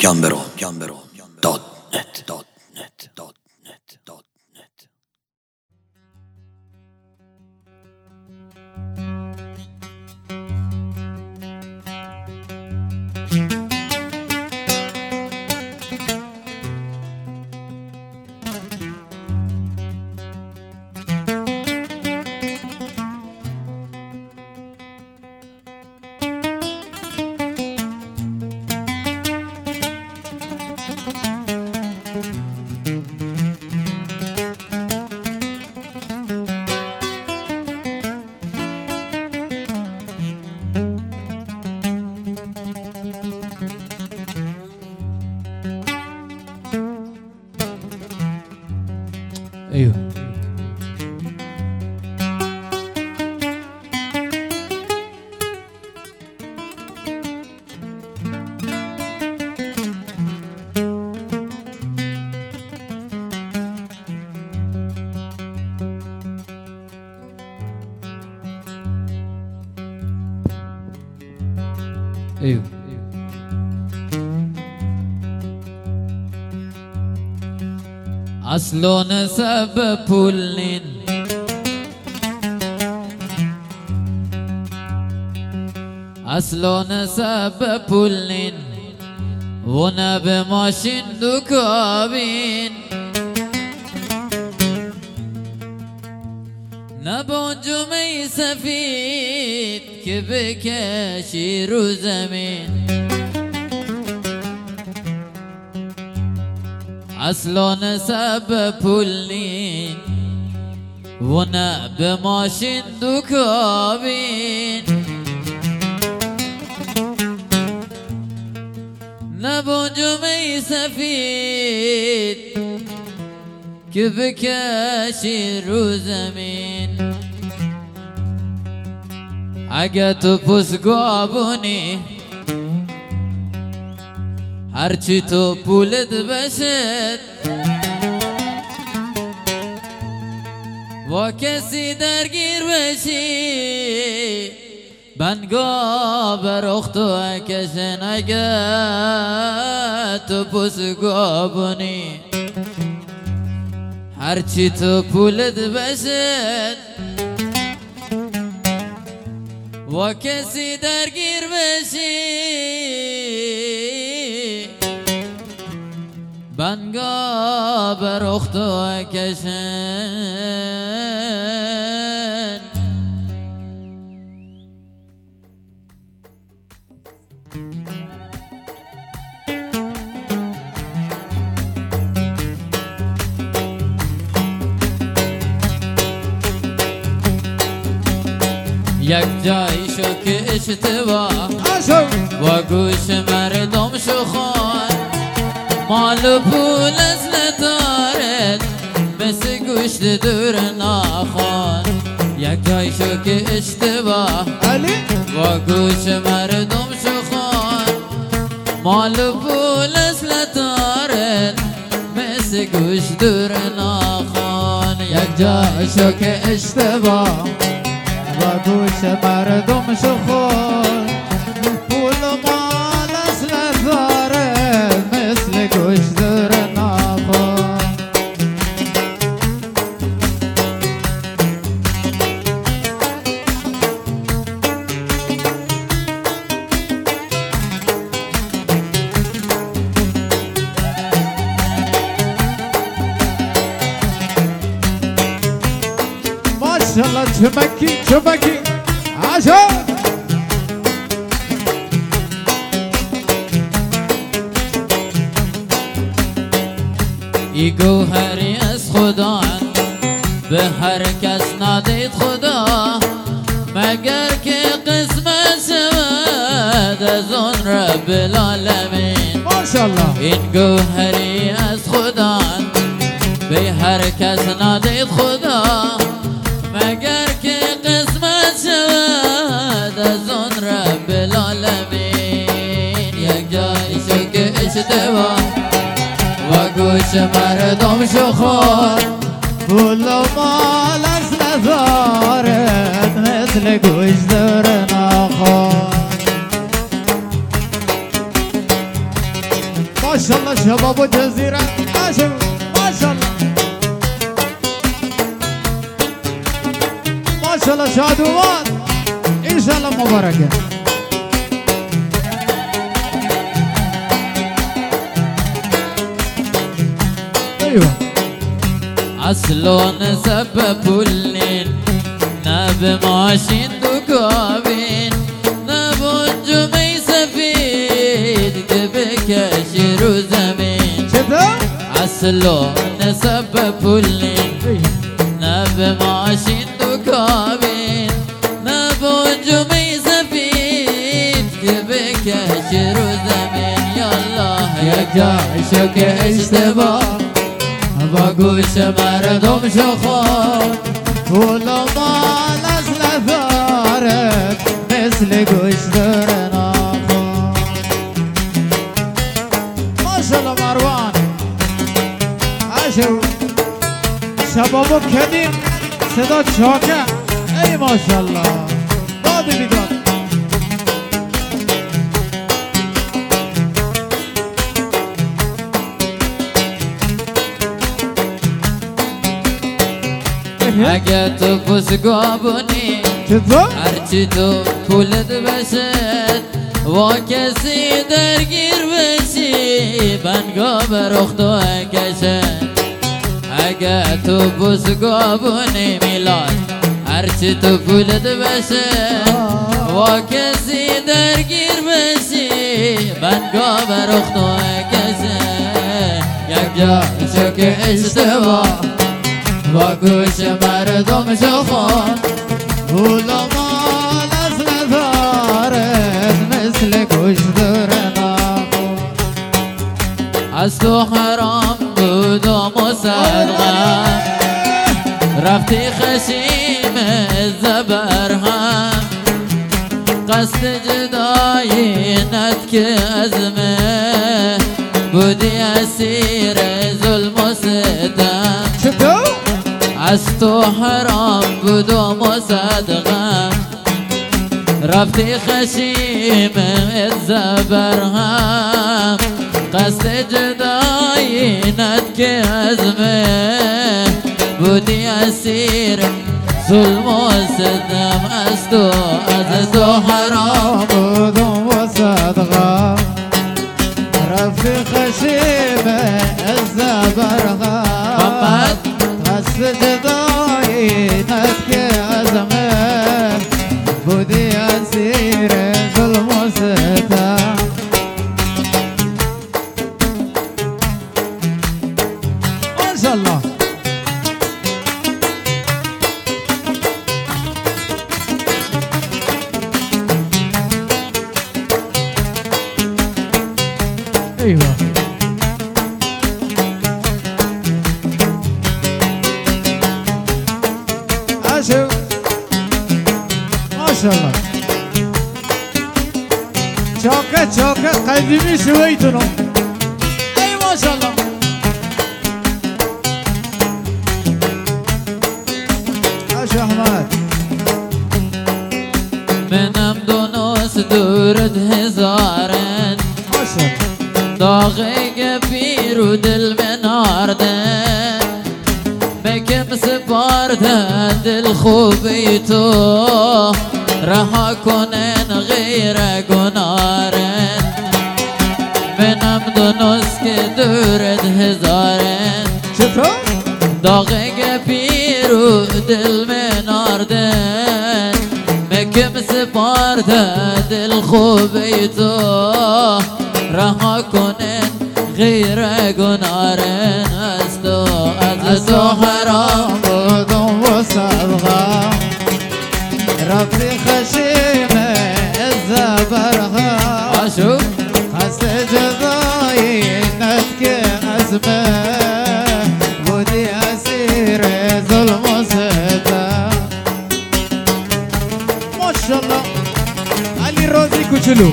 ايوه ايوه اصلون سبب پولین اصلون سبب پولین و نب ماشین دو کابین نبا جمعی سفید که بکشی رو زمین اصلا سبب پولین و نه به ماشین دو کابین نه با جمعی سفید که بکشی رو زمین اگه تو پسگابونی هرچی تو پولت بشد و کسی درگیر بشی بنگاه بر اختو اکشن اگه تو پسگابونی هرچی تو پولت بشد و کسی درگیر بشی بنگاه بر اختو کشن یک جایی شو که اشتباه و گوش مردم شو خوان مال و پول از ندارد مثل گوشت دور ناخوان یک جای شو که اشتباه و گوش مردم شو خوان مال و پول از ندارد مثل گوشت دور ناخوان یک جای شو که اشتباه و گوش مردم شو خوان پول و مال از ندارد مثل گوشت دور ناخوان ماشاءالله چمکی عجب ای گوهری از خدا به هر کس ندید خدا مگر که قسمت شود از آن رب العالمین ماشاءالله این گوهری از خدا به هر کس ندید خدا مگر که قسمت شود از آن رب العالمین یک جایی شو که اشتباه و گوش مردم شو خور پول و مال از ندارد مثل گوشت دور ناخوان ماشاءالله شباب جزيرة عاشوا ماشاءالله ماشاءالله شادوات إن شاء الله مباركة أيوة اصلون سبب الليل ناب ماشين دكابين ناب جمعي سفيد كبك شيرو زمين كذا اصلون سبب الليل ناب ماشين دكابين ناب جمعي سفيد كبك شيرو زمين يلا يا جاشك اشتباه باگوش مردم شخار طول مال از لفارت مثل گوش داره ناخوار ماشاءالله مروان عاشو شبابو کدیم صدا چاکه ای ماشاءالله دادی بیداد اگه تو بزگابونی چطور؟ هرچی تو پولت بشد و کسی درگیر بشی بنگا برخ تو کشد اگه تو بزگابونی میلاد هرچی تو پولت بشد و کسی درگیر بشی بنگا برخ تو کشد یک جا شک اشتباه با گوش مردم شخار طول مال از لفارت مثل گوش داره ناخوار از تو حرام بودم و صدقم رفتی خشیم زبرهم قصد جدایی نت که ازمه بودی اسیر ظلم و ستم چطور؟ از تو حرام بودم و صدقم رفتی خشیم زبرهم قصد جدایی نت که ازمه بودی اسیر ظلم و ستم از تو حرام بودم و صدقه رفتی خشیم الزبرغه محمد قصد جدایی نت که ازمه بودی اسیر ظلم و ستم ماشاءالله ايوه عاشوا ما شاء الله چاکه قدیمی شویتونو ای ما شاء الله عاشو احمد منم دونست دورت هزارن ما شاء الله داغه پیر و دل مناردن بکم سپاردن دل خوبی تو رها کنن غیر گنارن منم دونست که دورت هزارن چطور؟ داغه پیر و دل مناردن بکم سپاردن دل خوبی تو رها کنن غیر گنارن از تو حرام بودم و صدقه رفتی خشیم الزبرغه عاشق قصد جدایی نت که ازمه بودی اسیر ظلم و ستم ماشاءالله علی رازی کوچولو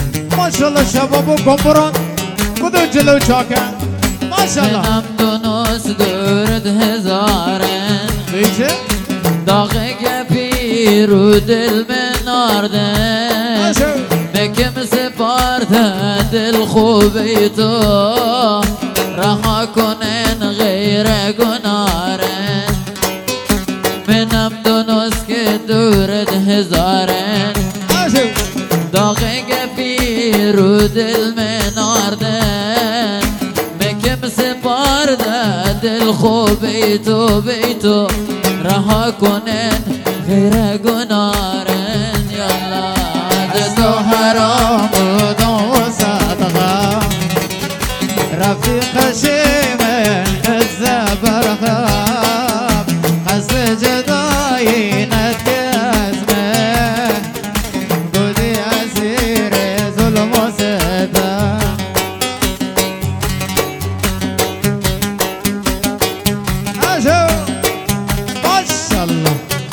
ماشاءالله شباب و گمبران کدو جلو چاکن ماشاءالله منم دونست دونست دورد هزارن بیچه داغ گپی رو دل من آردن بکم سپارده دل خوبی تو رها کنن غیر گنارن منم دونست که دورد هزارن داغ گپی رو دل من آردن بکم سپارده دل خوبی تو بیتو رها کنن غیر گنارن یالله تو حرام بودم و صدقه رفیق شیمن از برخم قصد جدایی نتگزمه بودی اسیر ظلم و ستم اشو ماشالله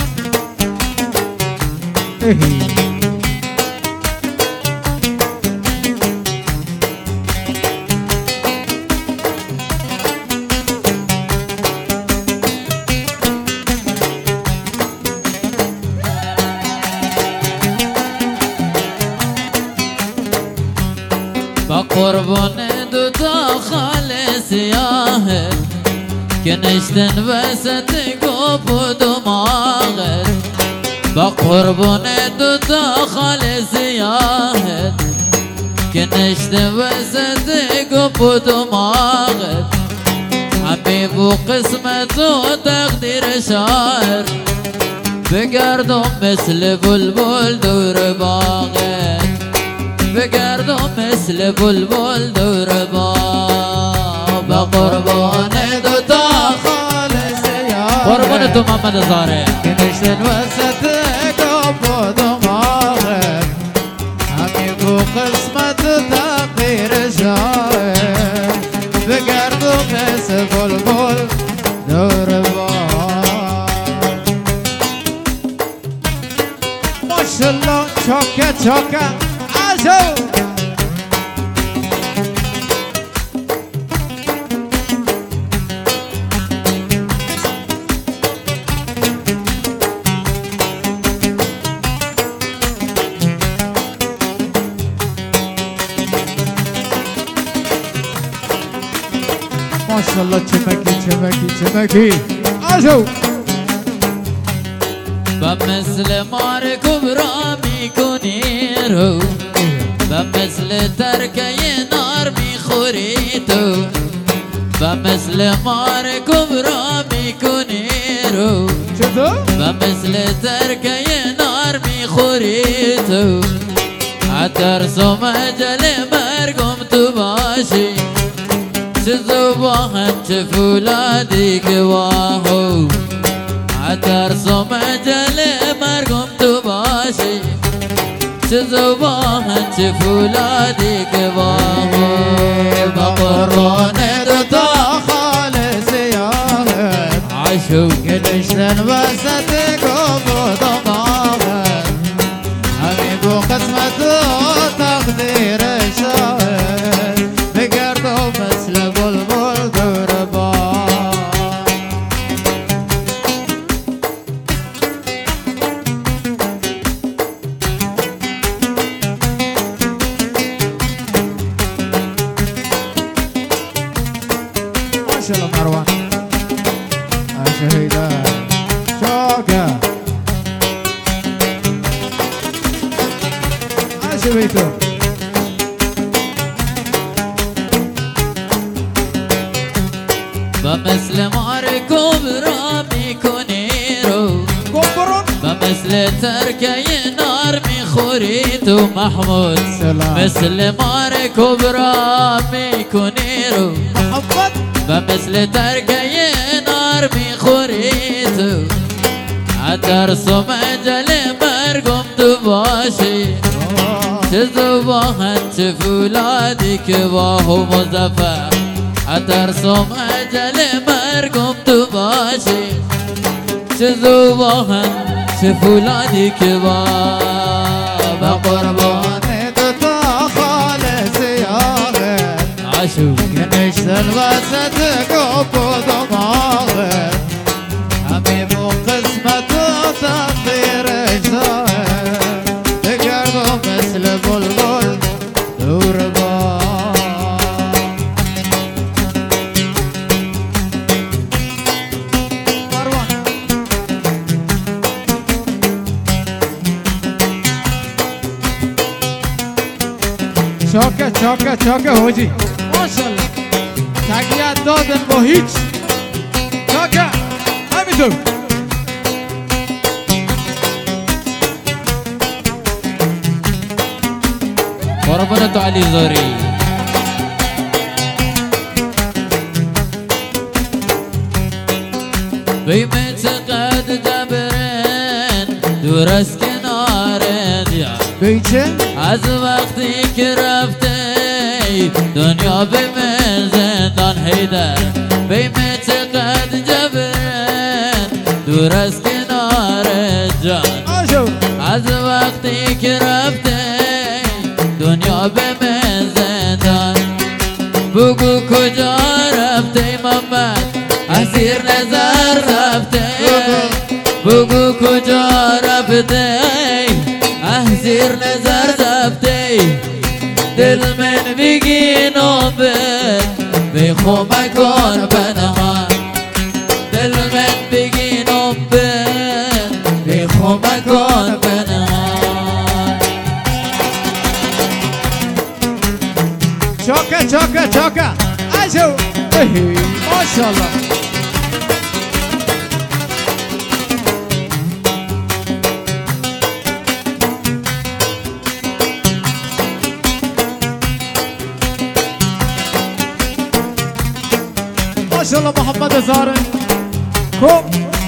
با قربان دوتا خال سیاهت که نشتن وسط گوب و دماغت با قربان دوتا خال سیاهت که نشتن وسط گوب و دماغت حبیب و قسمت و تقدیر شاعر بگردم مثل بلبل دور باغت بگردم مثل بلبل دور باغ با قربان دوتا خالص یا قربان تو محمد زاره که نشتن وسط گوب و دماغه همی بو قسمت تقدیر شاعر بگردم مثل بلبل دور باغ ماشالله چاکه چاکه اشو ماشالله چمکی چمکی چمکی اشو و مثل مار کبرا میکنی رو و مثل ترکه نار میخوری تو و مثل مار کبرا میکنی رو چطور؟ و مثل ترکه نار میخوری تو ترسم اجل مرگم تو باشی چه زبان چه فولادی که واهو ترسم اجل مرگم تو باشی چه زبان چه فولادی که واهو با قربان دوتا خالص یاهت عشو که نشتن وسط گوب و دماغت همی بو قسمت و تقدیر شاعر بگردم مثل بلبل دور باغ ماشالله مروان شهیده شاکه بیتو و مثل مار کبرا میکنی رو کبرون و مثل ترکه نار میخوری تو محمود سلام. مثل مار کبرا میکنی رو محمد و مثل ترکه نار میخوری تو ترسم اجل مرگم تو باشی چه زبان چه فولادی که واهو مزفر ترسم اجل مرگم تو باشی چه زبان چه فولادی که واهو با قربان دوتا خالص یاغت عشو که نشتن وسط گوب و چاکه حاجی ماشالله تقییت دادن با هیچ چاکه همینطور قربان تو علی زاری بیمه چقدر جبرن دور از کنارت یا بیچه از وقتی که رفته دنیا بیمه زندان حیدر بیمه چقدر جبرن دور از کنارت جان آشو از وقتی که رفته دنیا بیمه زندان بگو کجا رفته محمد اسیر نظر رفته بگو کجا رفته اسیر نظر رفته دل من بگینم به خمکان پنهان دل من بگینم به خمکان پنهان چاکه آشو ماشالله ماشالله محمد زاره خوب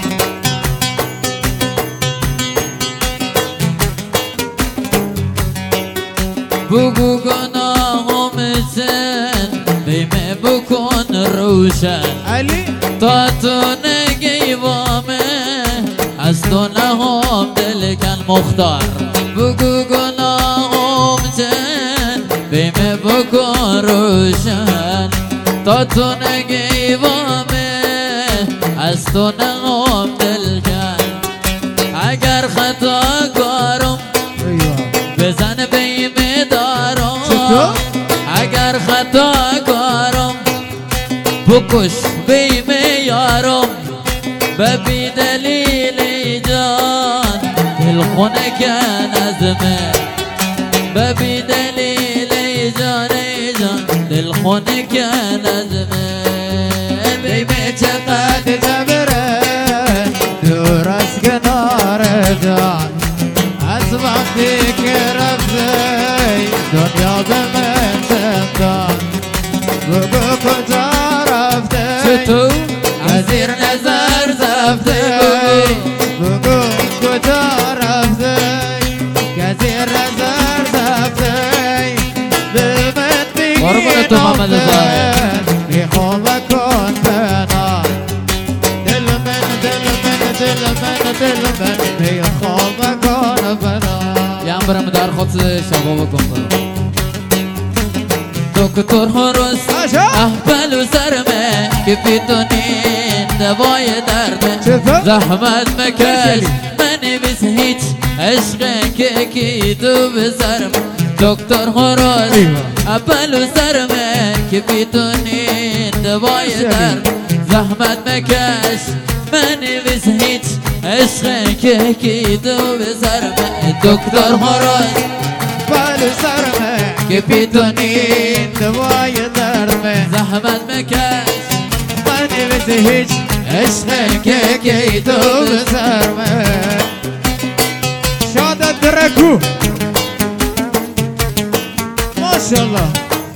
بگو گناهم سن بیمه بکن روشن علی تا تو نگی وامه از تو نهم دل کن مختار بگو گناهم سن بیمه بکن روشن تا تو نگی وامه از تو نهم دل کن اگر خطا کارم بزن بیمه دارم اگر خطا کارم بکش بیمه یارم به بی دلیل جان دل خونه کن ازمه به بی دلیل جان دل خونه کن ازمه بیمه چقدر جبره دور از کنار جان از وقتی که رفته دنیا به من زندان بگو کجا رفته چطور از زیر نظر زفته بگو کجا رفته که زیر نظر زفته دل من قربان تو محمد زاره میخوام کن بنا دل من میخوام کن بنا یم برم در خود شبا بکن دکتر هروس احبل و سرمه که بیتونین دوای درده زحمت مکش منی بس هیچ عشق که کی تو بسرم دکتر هروس احبل و سرمه که بیتونین دوای درده زحمت مکش منی بس هیچ عشق که کی تو بسرم دکتر هروس بال سرمه که بیتونین دوای درمه زحمت مکش منی بس هیچ عشق که تو بسرمه شادت درکو ماشالله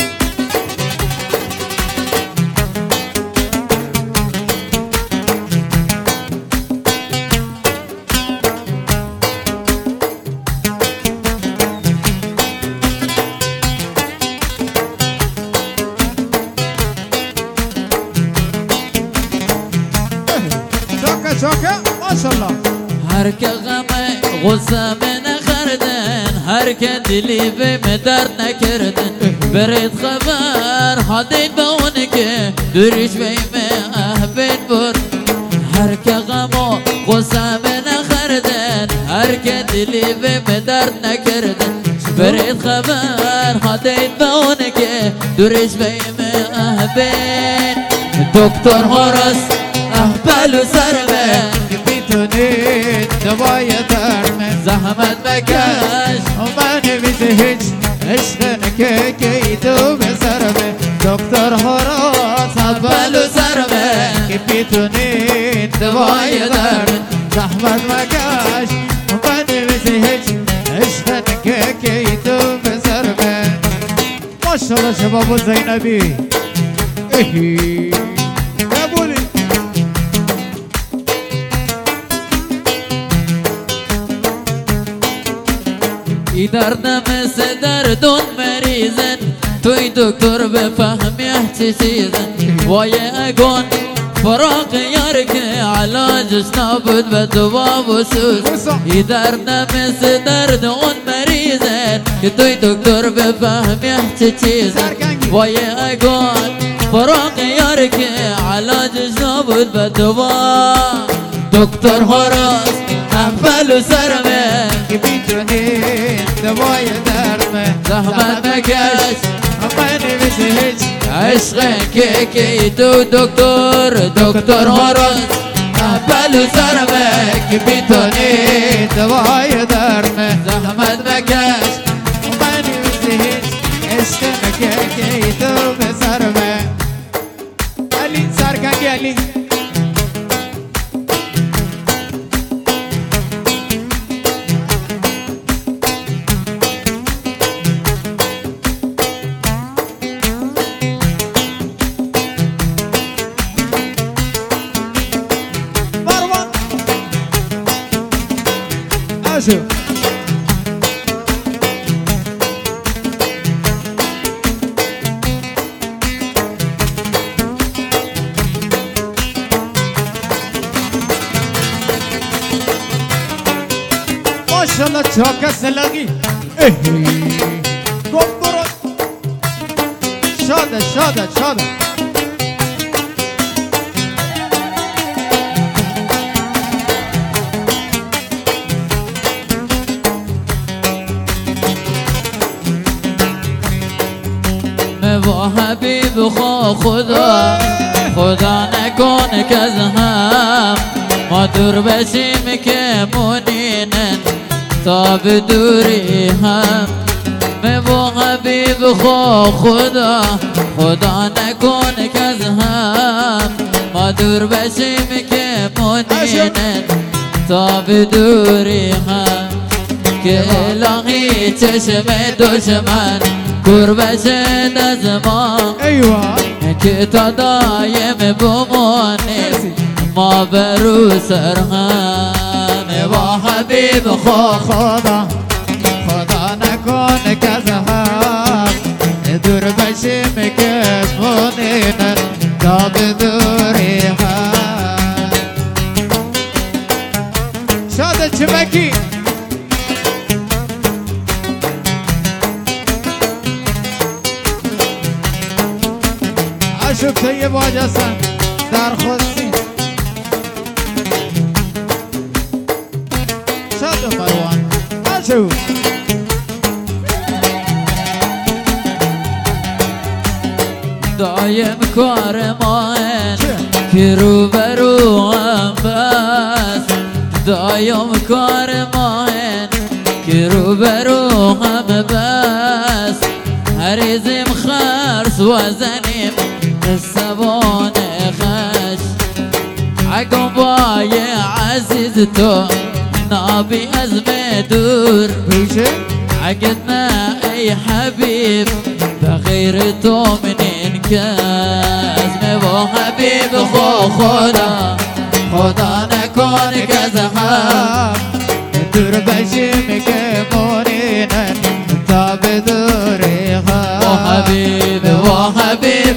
چاکه ماشالله هر که غم غصه نخردن هر که دلی به درد نکردن برید خبر حدید به اون که دوریش بیم احبید برد هر که غم غصه نخردن هر که دلی به درد نکردن برید خبر حدید به اون که دوریش بیم احبید دکتر هروس احبل و سرمه که بیتونین دوای درمه زحمت مکش من بیز هیچ عشق که که تو به سرمه دکتر هراس اول و سرمه که بیتونی دوای درد زحمت مکش من نمیسی هیچ عشق که تو به سرمه ماشالله شباب و زینبی اهی قبولی ای دردم مثل دردون مریضن توی دکتر بفهمی چی چیزن وای اگون فراق یار که علاجش نبود به دوا و سوز ای دردم مثل دردون مریضن که توی دکتر بفهمی چی چیزن وای اگون فراق یار که علاجش نبود به دوا دکتر هراس اول و سرمه که بیتونی دوای درمه زحمت مکش من نمیسی هیچ عشق که تو دکتر هراس اول و سرمه که بیتونی دوای درمه زحمت مکش من نمیسی هیچ عشق که تو به سرمه علی سرکنگی علی شو ماشالله چاکه سلگی گم برو شاده شاده شاده و حبیب خدا نکنه که از هم ما دور بشیم که مونینن تا به دوری هم و حبیب خدا نکنه که از هم ما دور بشیم که مونینن تا به دوری هم که الهی چشم دشمن کور بشد از ما که تا دایم بمانیم ما برو سرهم و حبیب خدا نکنه که از هم دور بشیم که مونینن تا به دوری هم شاده چمکی عشق طیب واجسن در خودسی شاد مروان عشق دایم کار ما که رو برو هم بس دایم کار ما که رو برو هم بس هریزیم خرس و زنیم سبان خش اگم بای عزیز تو نابی از دور عقدنا ای حبیب بغیر تو منین کس و حبیب خدا نکن که از هم دور بشیم که مونینن تا به دوری هم و حبیب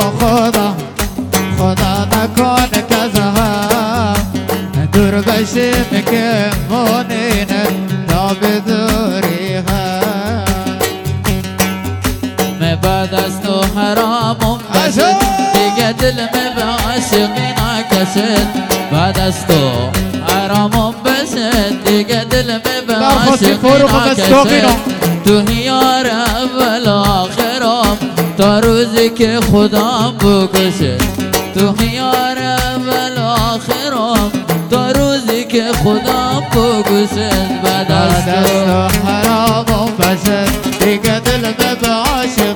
خدا نکن که از هم دور بشیم که مونینن تا به دوری هم بعد از تو حرامم بشد دیگه دل به عاشقی نکشد بعد از تو حرامم بشد دیگه دل به عاشقی نکشد تو یار اول آخرم تا روزی که خدام بکشد تو یار اول آخرم تا روزی که خدام بکشد بعد از تو حرامم بشد دیگه دل به عاشقی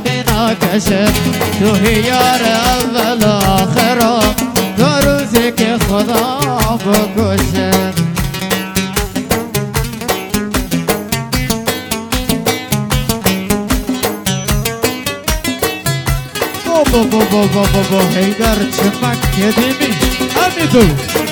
کشد تو یار اول آخرم تا روزی که خدا بکشد بابا هیدر چمک کدیمی همی تو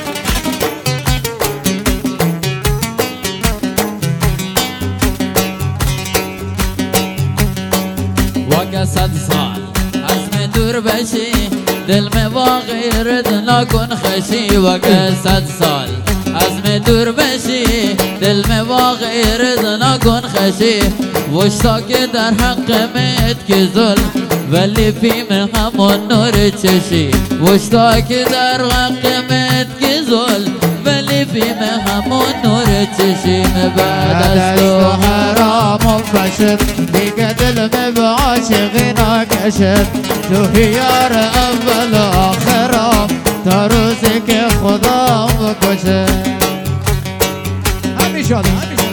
واقع 100 سال عزم دور بشی دل میں واغیر نکن خشی واقع 100 سال عزم دور بشی دل میں واغیر نکن خشی وشتا که در حق مت که ظلم ولی فیم همون نور چشی وشتا که در حق مت که ظلم ولی فیم همون نور چشی بعد از تو حرام بشد دیگه دل میں به عاشقی نکشد تو یار اول آخرم تا روزی که خدا بکشد همیشه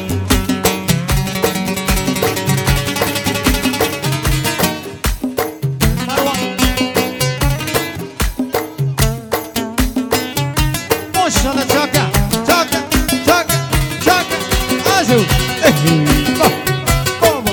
ماشاءالله چاکر آجو بابا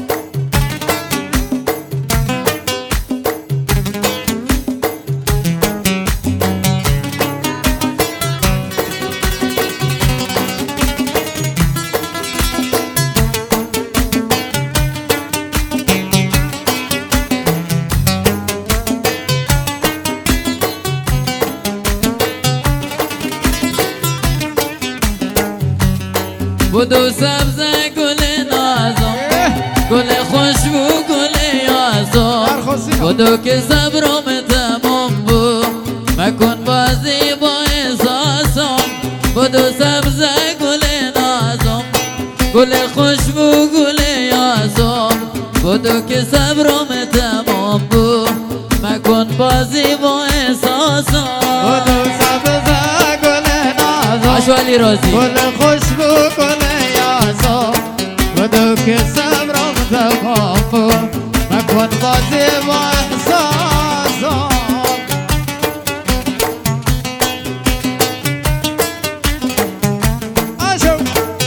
بدو سبز گل نازم گل خوشبو گل یازم بدو که صبرم تمام بو مکن بازی با احساسم بدو سبز گل نازم گل خوشبو گل یازم بدو که صبرم تمام بو مکن بازی با احساسم بدو سبز گل نازم آشوالی رازی گل خوشبو گل بدو که صبرم تمام بو مکن بازی با احساسم آشو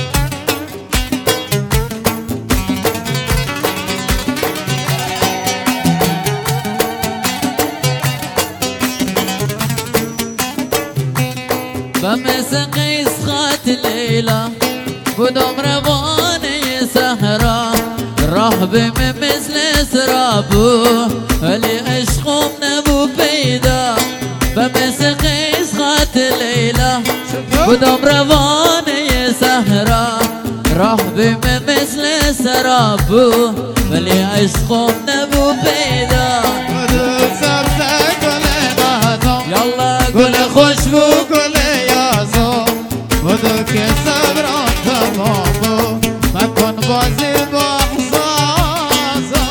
بمس قیس خات لیلا بدم روانه سهرا راه بم مثل سرابو ولی عشقم نبو پیدا بمس قیس خات لیلا بدم روانه سهرا راه بم مثل سرابو ولی عشقم نبو پیدا بدو سبز گل نازم یالله گل خوشبو گل یازم بدو که صبرم تمام بو مکن بازی با احساسم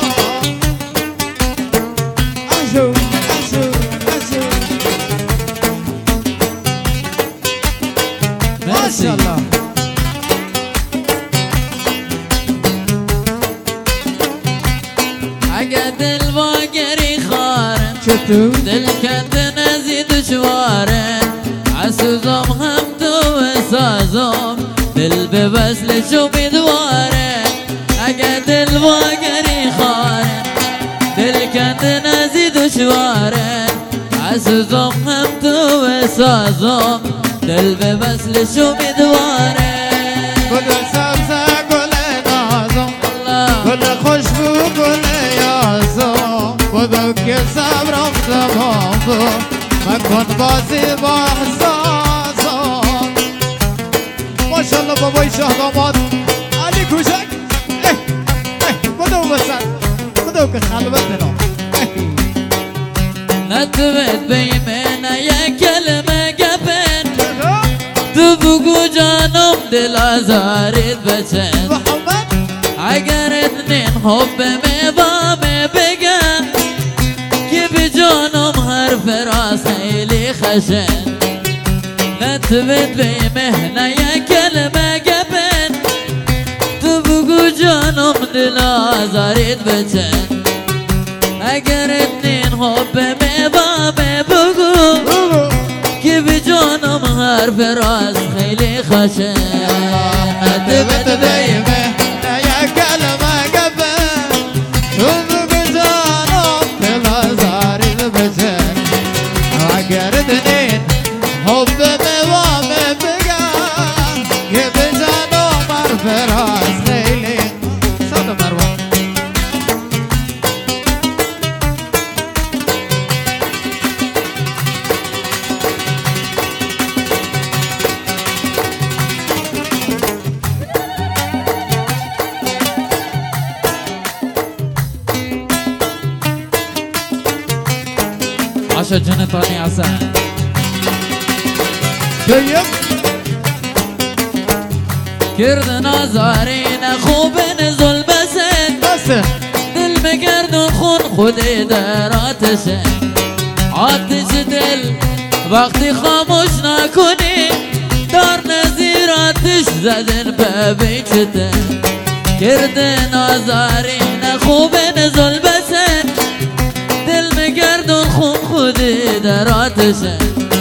آشو ماشاءالله اگه دل واگری خارن چطور؟ دل کندن ازی دشواره عسوزم هم تو سازم دل به وصلش امیدواره اگه دل واگری خارن دل کندن ازی دشواره عسوزم هم تو سازم دل به وصلش امیدواره گل سبز گل نازم گل خوشبو گل یازم بدو که صبرم تمام بو مکن بازی با احساسم ماشاءالله بابای شاه داماد علی کوچک بدو بسن بدو که خلوت بنا نتوت بیمه یک کلمه گپن تو بگو جانم دل آزارت بچن محمد اگر اتنین حب می با می بگن که به جانم حرف راست خیلی خشن نتوت بیمه یک کلمه گپن تو بگو جانم دل آزارت بچن اگر اتنین حب میبا بگو که به جانم حرف راست خیلی خوشه دبت بیمه نه یک کلمه گفه تو به جانم دل زاری بشه اگر اتنین حب میبا بگم که به جانم حرف راست خیلی صد مروان عاشق جنتانی حسن کردن آزارین خوب نزل بسن دل بگردن خون خودی در آتشه آتش دل وقتی خاموش نکنی دار نزیر آتش زدن به بیچته کردن آزارین خوب نزل بسن دل بگردن خون خودی در آتشه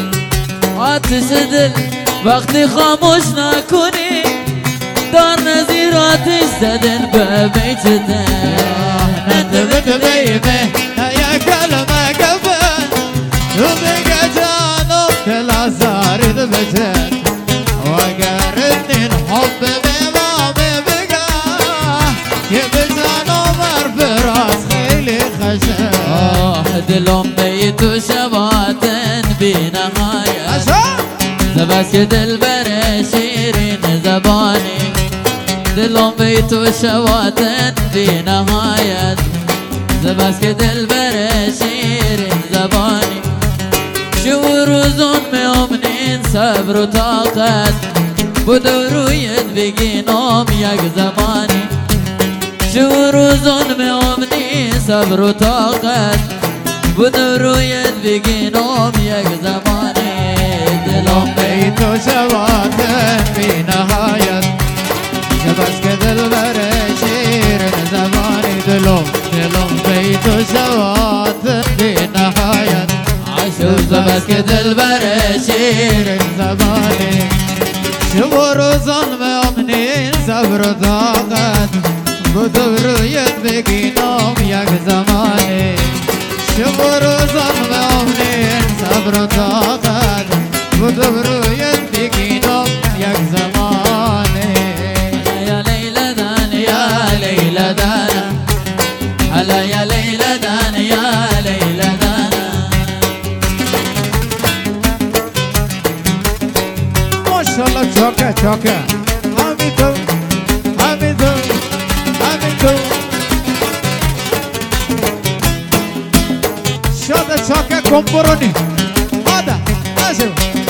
آتش دل وقتی خاموش نکنی دار نزیر آتش زدن به بیچته ندبت بیمه یا کلمه گفه تو بگه جانم دل زارید بشه و اگر اتنین حب میمامه بگه که به جانم حرف راست خیلی خشه دلم بی تو شباتن بی نهایت زبست که دل بره شیرین زبانی دلم بی تو شواتن بی نهایت زبست که دل بره شیرین زبانی شو روزون میامنین صبر و طاقت بود رویت بگینم یک زمانی شو روزون میامنین صبر و طاقت بود رویت بگینم یک زمانی دلم بی تو شواتن بی نهایت بس که دل بره شیرین زبانی دلم بی تو شواتن بی نهایت عاشق بس که دل بره شیرین زبانی شب و روزان میامنین صبر و طاقت بود رویت بگینم یک زمانی شب و روزان میامنین صبر و طاقت بود رویت بگینم یک زمانی یا لیلا دان یا لیلا دان هلا یا لیلا دان یا لیلا دان ماشاءالله چاکه همین تو شاده چاکه کمپرونی آده نشو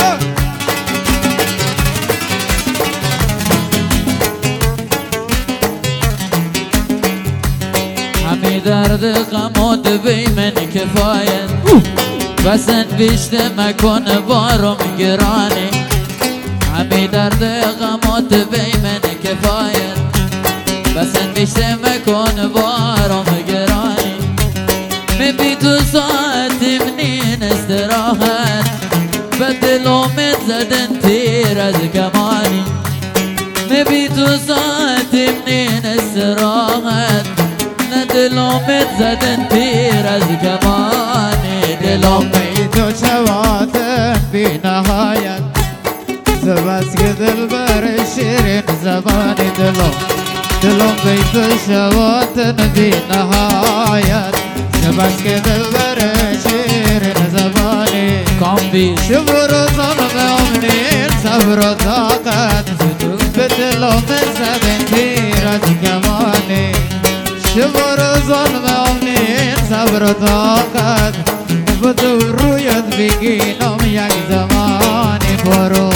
همی درد غمات بی من کفایت بسن بیشته مکن بارم گرانی همی درد غمات بی من کفایت بسن بیشته مکن بارم گرانی می بی تو ساعت منین استراحت به دلومت زدن تیر از کمانی می بی تو ساعت منین استراحت دلومت زدن تیر از کمانی دلم بی تو شواتن بی نهایت زبست که دل بر شیرین زبانی دلم بی تو شواتن بی نهایت زبست که دل بر شیرین زبانی کام بیش شب و روزان میامنین صبر و طاقت به دلومت زدن تیر از کمانی شب و روزان میامنین صبر و طاقت بود رویت بگینم یک زمانی برو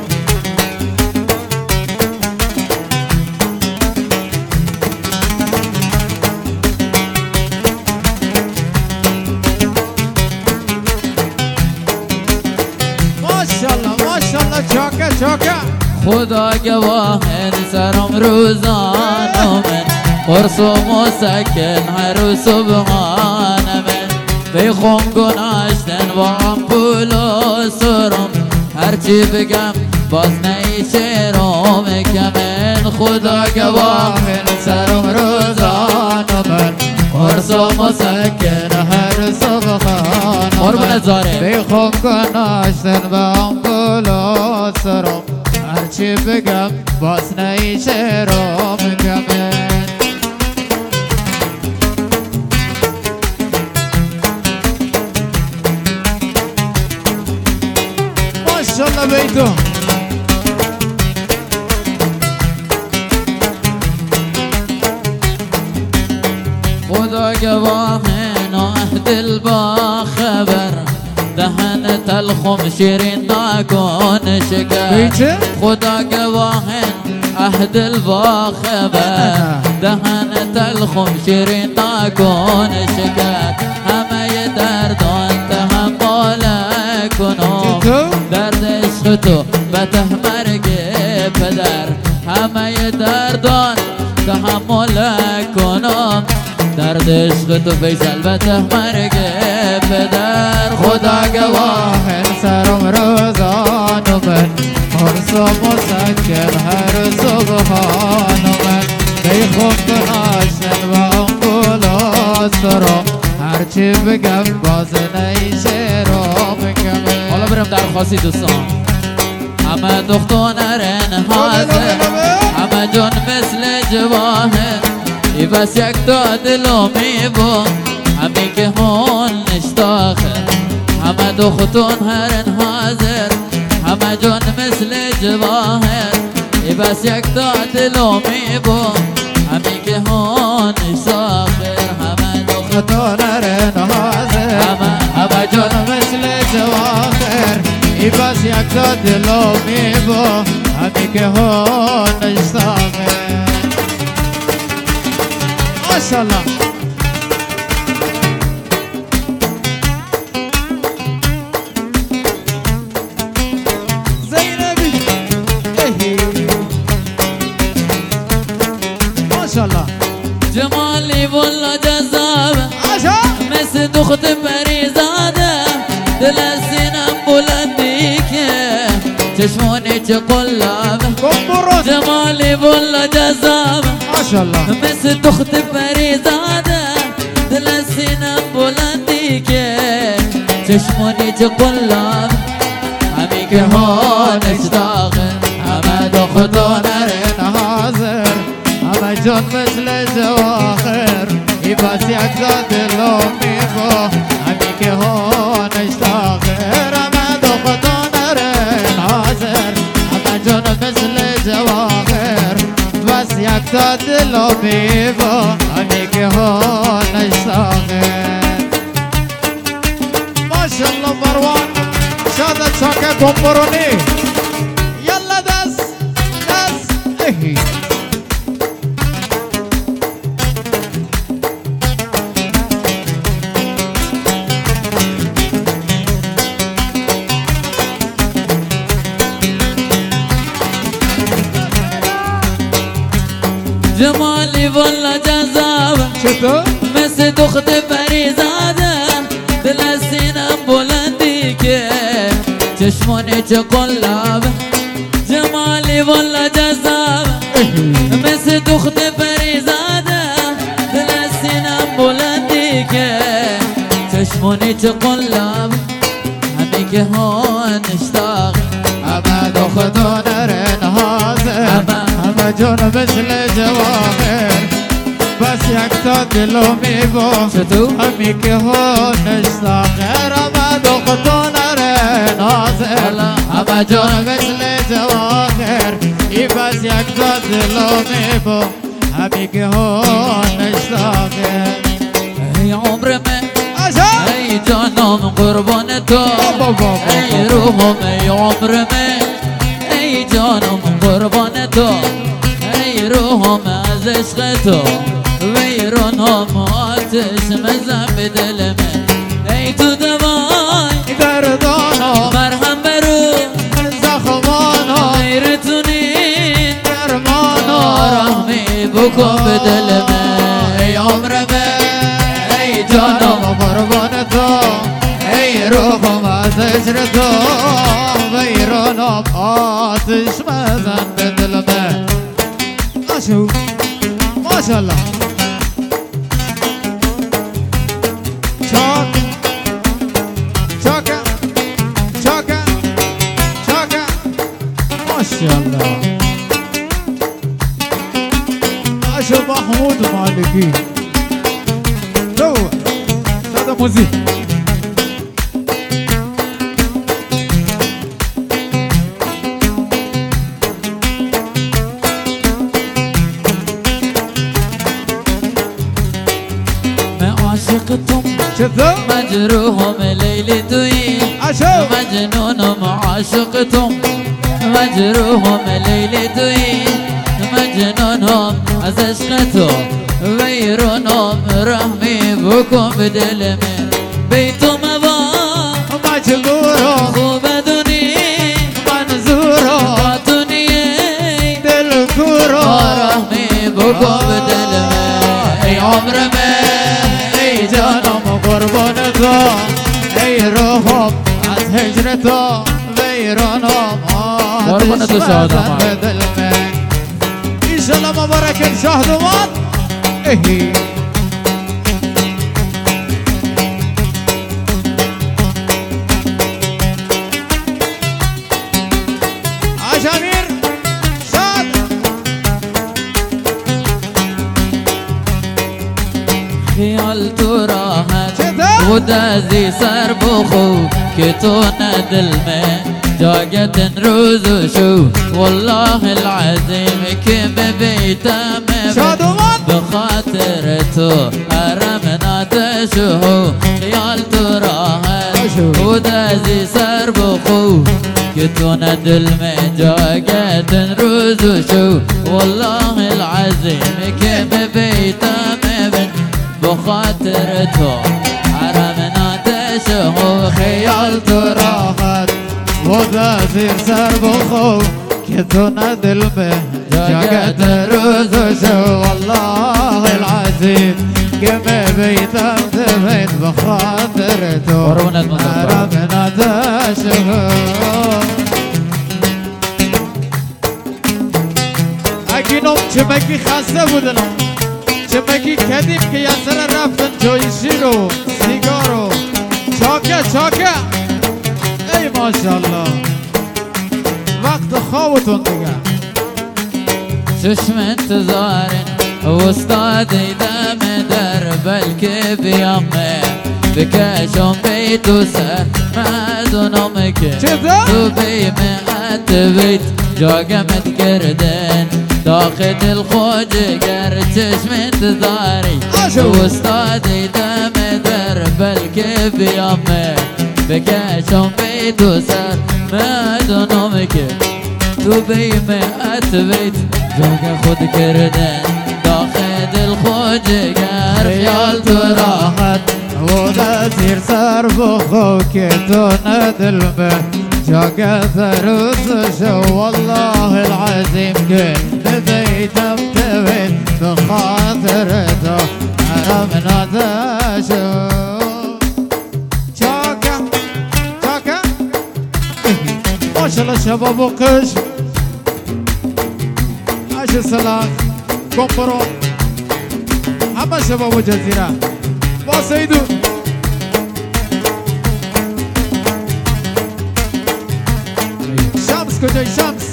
ماشاءالله چاکه خدا گواه سرم روزانم قرص و مسکن هر صبحانم بیخون گناشتن و آمپول و سرم هرچی بگم باز نیشرم کمن خدا گواهن سرم روزان من قرص و مسکن هر صبحان قربون زاره بیخون گناشتن و آمپول و سرم هرچی بگم باز نیشرم کمن ماشاءالله بیتو خدا گواهن دل با خبر دهن تلخم شیرین نکن شکر خدا گواهن دل با خبر دهن تلخم شیرین نکن شکر همه دردان تحمل کنم درد عشق تو بته مرگ پدر همه دردان تحمل کنم درد عشق تو فیصل بته مرگ پدر خدا گواهن سرم روزان من قرص و مسکن هر صبحان من بیخون گناشتن و آمپول و سرم هرچی بگم باز نیشرم کمن حالا برم درخواستی دوستان همه دختانرن حاضر همه جان مثل جواهر ای بس یک تا دلو میبو همی که هون نشتاخه همه دختان هرن حاضر همه جان مثل جواهر ای بس یک تا دلو میبو همی که هون نشتاخه همه دختانرن حاضر همه جان مثل جواهر ای بس یک تا دلو میبو همی که هون نشتاخه ماشاءالله زینبی ماشاءالله جمالی والله جذاب مثل دخت پریزاده دل سینم بلندی که چشمانی چه قلاب جمالی والله جذاب ماشاءالله مثل دخت پریزاده دل سینم بلندی که چشمانی چه قلاب همی که هانش داغه همه دختانرن حاضر همه جان مثل جواهر ای بس یک تا دلو میبو همی که هونش تاخر همه دختانرن حاضر همه جان مثل جواهر بس یک تا دلو میبو همی که هونش تاخر ماشاءالله مروان شادت شاکر بمبرونی یلا دست اهی جمالی والله جذاب چطور؟ مثل دخت پریزاده دل سینم بلندی که چشمانی چه قلاب جمالی والله جذاب مثل دخت پریزاده دل سینم بلندی که چشمانی چه قلاب همی که هونش داغ همه دختانرن حاضر همه جان مثل جواهر بس یک تا دلو میبو همی که هونش ساخر همه دختانرن حاضر همه جان مثل جواهر ای بس یک تا دلو میبو همی که هونش ساخر ای عمر من ای جانم قربان تو ای روحم ای عمر من ای جانم قربان تو ای روحم از عشق تو ویرانم آتش مزن به دل من ای تو دوای دردانم مرهم برو زخمانم غیرتونی درمانم رحمی بکن به دل من ای عمر من ای جانم قربان تو آتش مزن به دل من اشو ماشاءالله چاک چاکه چاکه چاکه ماشاءالله اشو محمود مالکی تو صدا موزیک عاشقتم مجروحهم ليل طويل مجنونهم عاشقتم مجروحهم ليل طويل مجنونهم از عشقتم ويرونهم رحمي بكم بدل من بيتم ابا مجبورم خوب دونی منظورم باتونی دل کورم رحمي بكم بدل من ای عمر من ای جانم قربان تو ای روحم از هجر تو ویرانم قربان تو شادمان به دل من ایشالله مبارک شهدمان اهی عشامیر شاد خیال تو راحت ودازی سر بخو که تو ندل من جاگت روز و شو والله العظیم که ببیتم بخاطر تو حرم ناتشو خیال تو راحت ودازی سر بخو که تو ندل من جاگت روز و شو والله العظیم که ببیتم بخاطر تو حرم ناتشه خیال تو راحت و دازیر سر بخو که تو ندل به جاگت روزشو والله العظیم که بیتم تبید بخاطر تو حرم ناتشه اگینم چمکی خسته بودنم چمکی کدیم که یه سر رفتن جای شیر و سیگار و چاکه چاکه ای ماشاءالله وقت خوابتون دیگه چشم انتظارن استادی دم در بلکه بیامه بکشم بیت و سر مدونم که تو بیمت بیت جاگمت کردن داخل دل خود گر چشم انتظاری استادی دم در بلکه بیامه بکشم بیت و سر مدونم که تو بیمت بیت جاگ خود کردن داخل دل خود گر خیال تو راحت و دازیر سر بخو که تو ندل به جاگت روزشو والله العظیم که بیتم تبید بخاطر تو حرم ناتشو چاکه چاکه ماشالله شباب و قش عش سلاخ کمپرو همه شباب و جزیره با سیدو شمس کجای شمس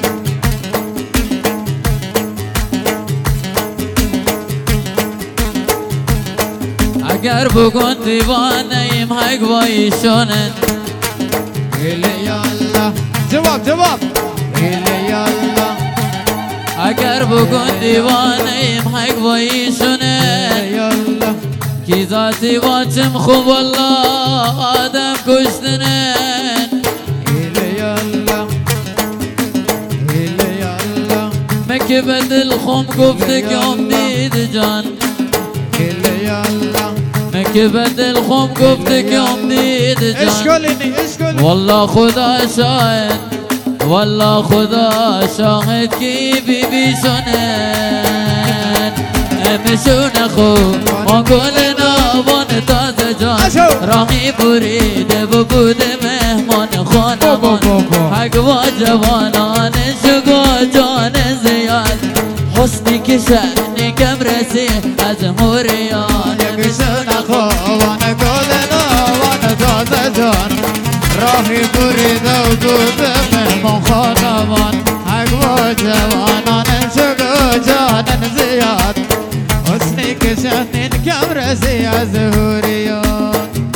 اگر بگن دیوانه ایم حق وایشونن ایلی یالله جواب جواب ایلی یالله اگر بگن دیوانه ایم حق وایشونن ایلی یالله کی ذاتی واچم خوب والله آدم کشتنن ایلی یالله ایلی یالله مکه بدل خم گفته که هم دید جان ایلی یالله مکه بدل خم گفته که هم دید جان اشکالینی اشکالینی والله خدا شاهد والله خدا شاهد کی بی بی شنن امشون خوب آن گل نابان تازه جان راهی بریده و بوده مهمان خانمان حق با جوانان شگو جان زیاد حسنی که شأنی کم رسی از موریان یکشون خوابان گلنا وان تازه جان راهی بریده و بود مهمان خانمان حق با جوانان شگو جان زیاد حسنی که شأنی کم رسی از موریان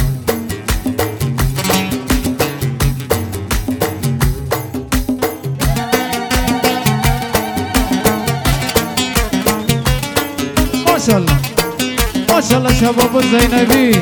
ماشاءالله ماشاءالله شباب زینبی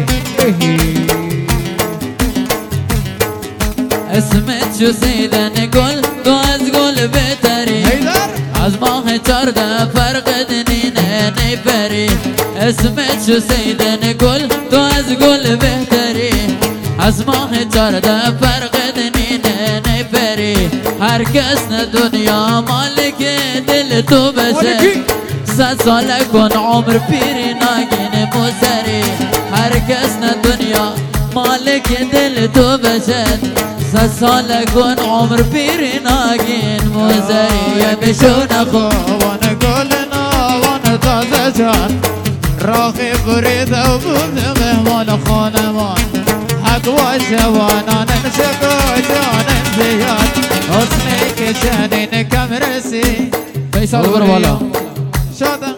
اسمت شو سیدن گل تو از گل بهتری از ماه 14 فرق دنینه نیپری اسمت شو سیدن گل تو از گل بهتری از ماه 14 فرق دنینه نیپری هر کس نه دنیا مالک دل تو بشه 100 ساله کن عمر پیری ناگین موسری هر کس نه دنیا مالک دل تو بشد 100 ساله کن عمر پیری ناگین موسری بشون خوابان گلنا وان تازه جان راهی بریده و بود مهمان خانمان حق و جوانان شگو جان زیاد حسنی که شنین کم رسی فیصل برو بالا شادم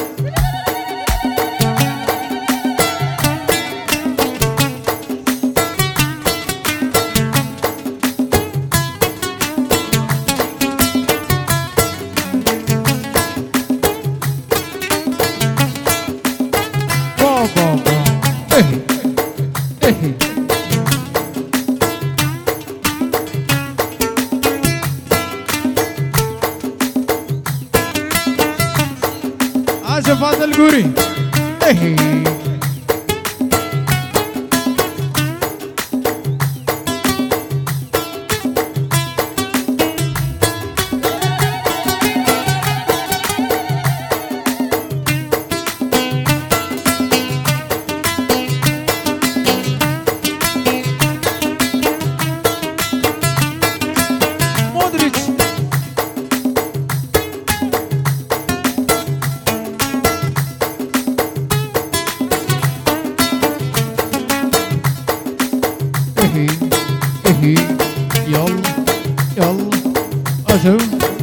شفاعة القوري مودريتش يلا يلا أشو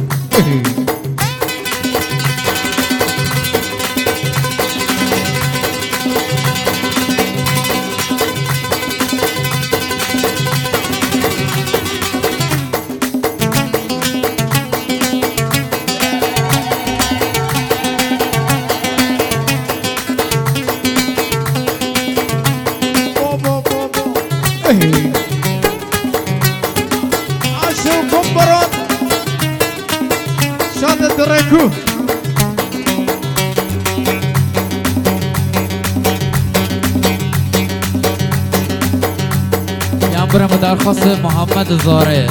كمبرون شادة الركوب يامبر مدرخص محمد زاره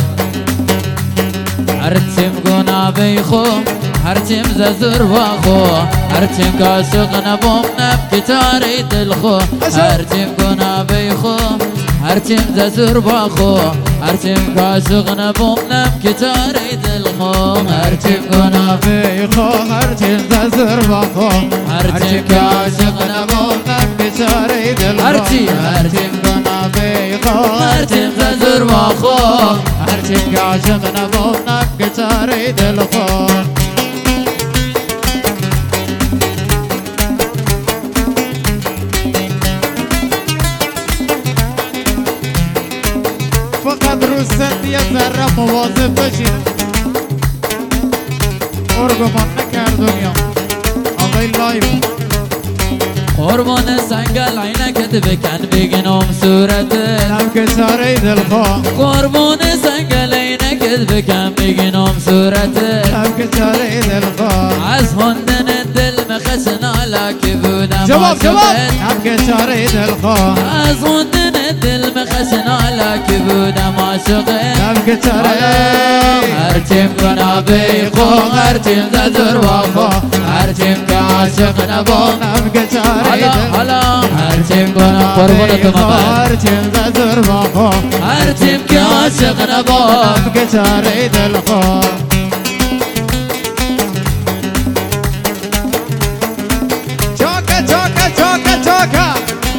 هرچم گنا بیخو هرچم ززر واخو هرچم کاشق نبوم نب کتاری دلخو هرچم گنا بیخو هرچم ززر واخو هرچم کاشق نبوم نب کتاری دلخو هرچم گنا بیخو هرچم ززر واخو هرچم کاشق نبوم نب کتاری دلخو هرچم گنا بیخو هرچم ززر واخو هرچم کاشق نبوم نب کتاری دلخو فقط روست یه ذره مواظب باشید ارگمان نکردم یا آقای لایو قربان سنگل عینکت بکن بگنم صورتت نم که چاره دلخواه قربان سنگل عینکت بکن بگنم صورتت نم که چاره دلخواه از خوندن دل مخشن علا که بودم جواب نم که چاره دلخواه از خوندن دل مخشن علا که بودم عاشقت نم که چاره هر هرچیم کنه بیخو هرچیم زدر واخو هرچیم که عاشق نبانم که چاره دل حالا هرچیم کنه قربونت ممن هرچیم زدر واخو هرچیم که عاشق نبانم که چاره دل خو چاکا چاکا چاکا چاکا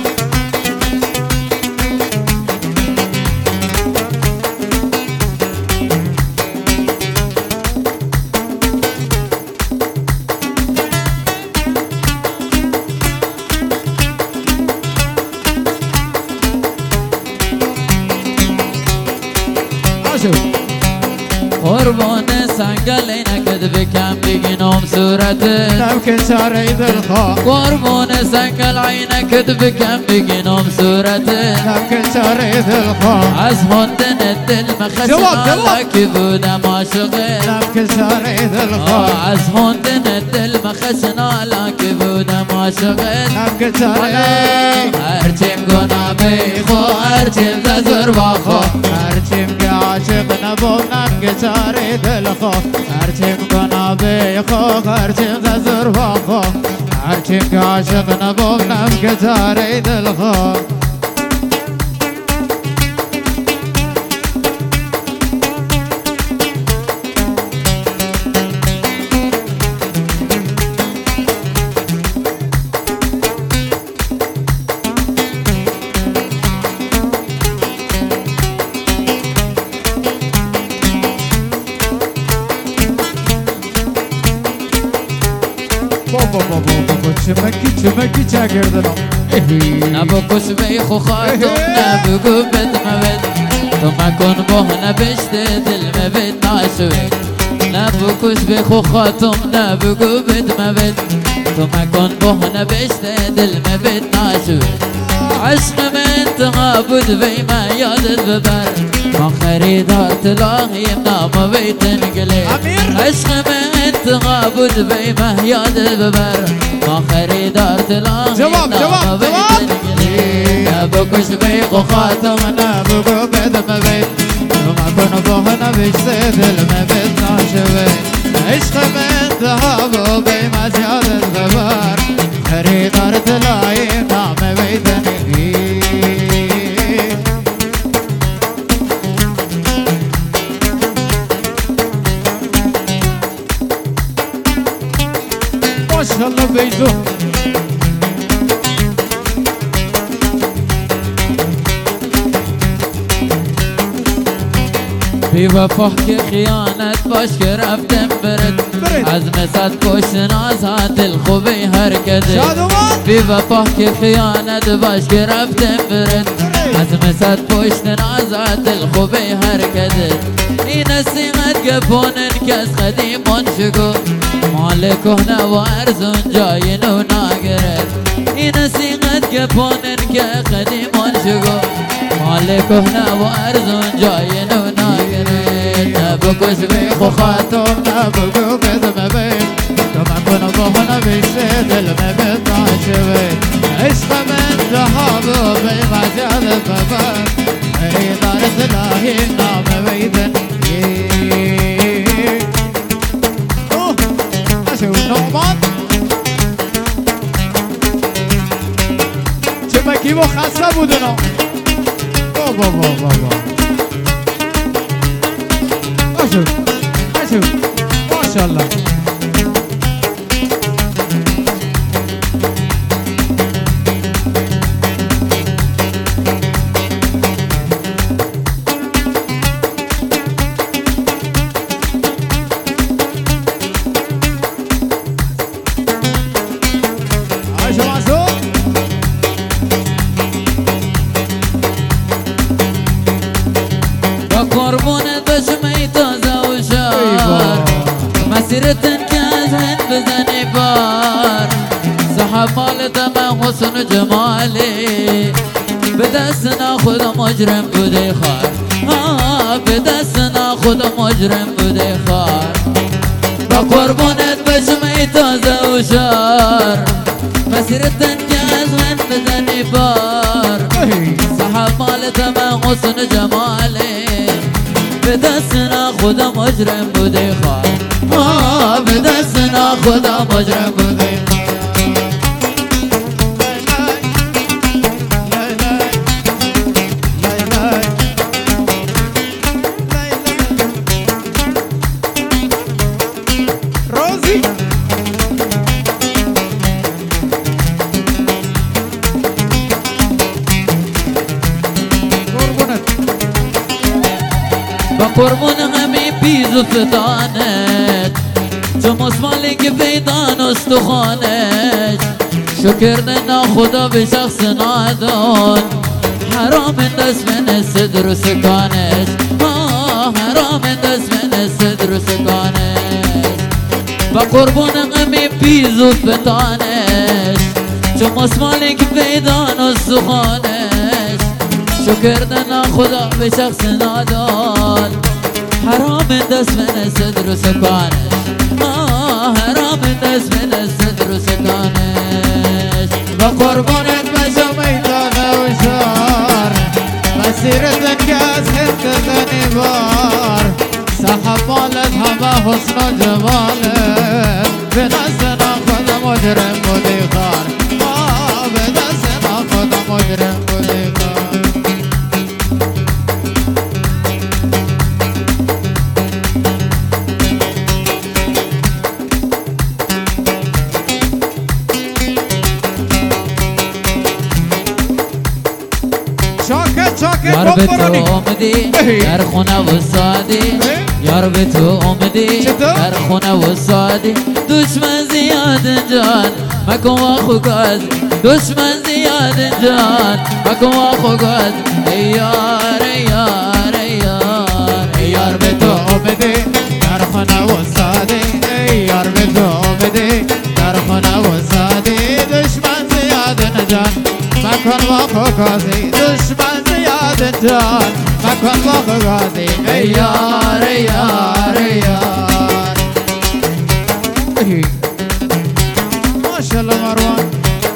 قربان سنگل اینکد بکم بگینم صورتت نمکه چاره دل خو قربان سنگل اینکد بکم بگینم صورتت نمکه چاره دل خو از خوندن دل مخشن که بودم عاشقت نمکه چاره دل خو از خوندن دل مخشن که بودم عاشقت نمکه چاره هرچیم گناه بیخو هرچیم ززر باخو هرچیم که عاشق نبود نمکه چاره دل خو هرچیم گناه بیخو هرچیم ززر باخو هرچیم که عاشق نبود نمکه چاره دل خو چمکی چاگردنم نبکش بیخو خاتم نبگو بد مبد تو مکن باه نبشت دل مبد ناشوید نبکش بیخو خاتم نبگو بد مبد تو مکن باه نبشت دل مبد ناشوید عشق من انتها بود بی ما یادت ببر ما خریدار تلاقیم نام بیت نگلی عشق من انتها بود بی ما یادت ببر ما خریدار تلاقیم نام بیت نگلی نبکش بیخو خاتم نبگو بد مبید تو مکن باه نبشت دل مبد ناشوید عشق من انتها بود بی ما یادت ببر خریدار تلاقیم نام بیت نگلی ماشاءالله بیزو بی وفا که خیانت باش که رفتم برد از مسد پشت ناز دل خوبی حرکته بی وفا که خیانت باش که رفتم برد از مسد پشت ناز دل خوبی حرکته این سیغت گپونن که از قدیمان شگو مال کهنه و ارزون جای نو ناگرد این سیغت گپونن که قدیمان شگو مال کهنه و ارزون جای نو ناگرد نبکش بیخو خاتم نبگو بد مبید تو مکن باه نبشت دل مبد ناشوید عشق من ذهب بی مزیاد ببر خریدار تلاهی نام بیدن نشو نومان چمکی و خسته بودنو بابا نشو ماشاءالله مسيرتن كازهن بزني بار سحب مال تمام حسن جمالي بدستنا خود مجرم بودي خار بدستنا خود مجرم بودي خار بقربونت بجمعي تازه وشار مسيرتن كازهن بزني بار سحب مال تمام حسن جمالي به دستنا خدا مجرم بوده خواه به دستنا خدا مجرم بوده قربون همه پیز و فتانت چو مسمالک فیدان استخانت شکر نه خدا به شخص نادان حرام دست من صدر و سکانت حرام دست من صدر و سکانت و قربون همه پیز و فتانت چو مسمالک فیدان استخانت شکر نه خدا به شخص نادان حرام دست من صدر و سکانش حرام دست من صدر و سکانش و قربانت بشم ایدان و شار مسیرتن که از هند غنیبار صاحب مالت همه حسن و جمالت به دست ناخدا مجرم بودی خار به دست ناخدا مجرم بودی خار یار به تو آمدی در خونه و سادی یار به تو آمدی در خونه و سادی دشمن زیاد جان مکن و خوگاز دشمن زیاد جان مکن و خوگاز ای یار ای یار ای یار ای یار به تو آمدی در خونه و سادی ای یار به تو آمدی در خونه و سادی دشمن زیاد جان مکن و خوگازی دشمن جان مکن با خغازی ای یار ای یار ای یار ماشالله مروان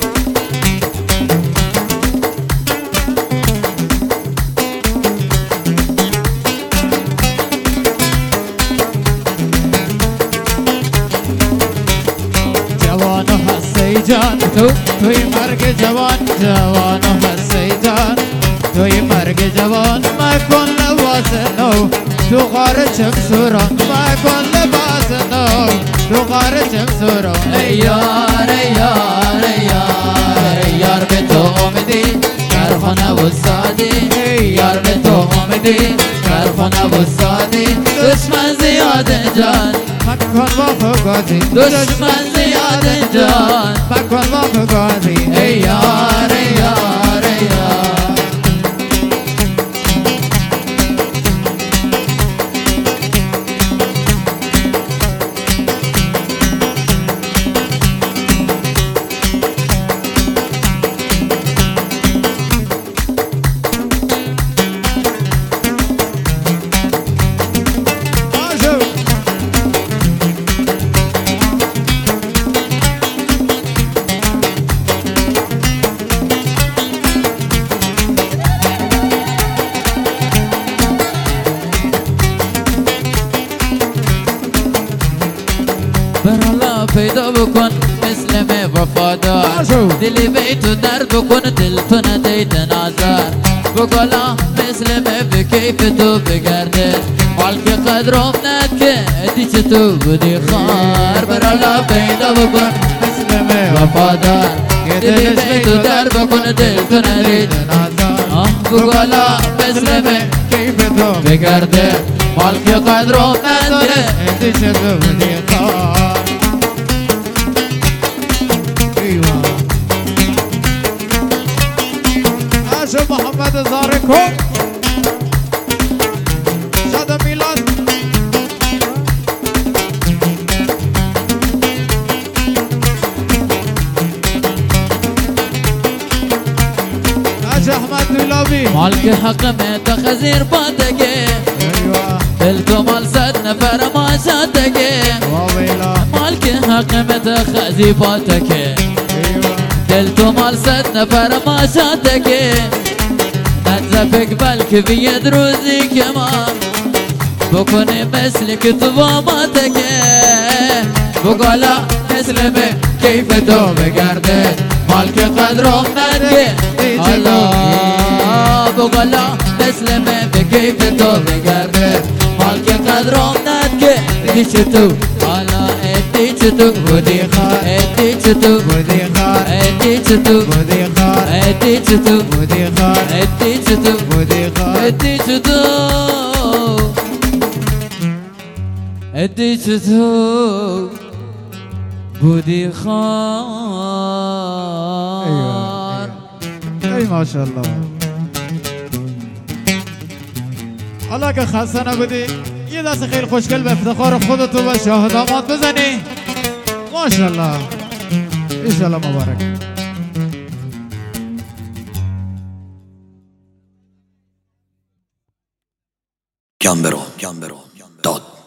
جوان هستی جان توی مرگ جوان جوان هستی جان توی مرگ جوان مکن لباس نو تو غار چمسوران مکن لباس نو تو غار چمسوران ای یار ای یار ای یار ای یار به تو آمدی در خانه و سادی ای یار به تو آمدی در خانه و سادی دشمن زیاد جان مکن با خوگازی دشمن زیاد جان مکن با خوگازی ای یار ای یار ای یار پیدا بکن مثل می وفادار دلی بیتو در بکن دل تو ندید نازار بگلا مثل می به کیف تو بگرده مال که قدرم ند که دیچه تو بودی خار برالا پیدا بکن مثل می وفادار دلی بیتو در بکن دل تو ندید نازار بگلا مثل می کیف تو بگرده مال که قدرم ند که دیچه تو بودی خار محمد زارکو شاد میلاد حاج احمد دولابی مال که حق میں تخذیر باتگه دل تو مال صد نفر ما شاتگه مال که حق میں تخذیر باتگه دل تو مال صد نفر ما شاتگه نزفک بلکه بید روزی که ما بکنی مثل که تو واماتک بگالا مثل من کیف تو بگرده مال که قدرم نده الله بگالا مثل من به کیف تو بگرده مال که قدرم نده ادی چطور حالا ادی چطور بودی خار ادی چطور بودی خار ادی چطور بودی خار ادی چطور بودی خار ادی چطور بودی خار ادی چطور ادی چطور بودی خار ای ماشاءالله. حالا که خسته نبودی یه دست خیلی خوشگل به افتخار خودتو و شاهد آماد بزنی. ماشاءالله انشالله مبارک. Gambero.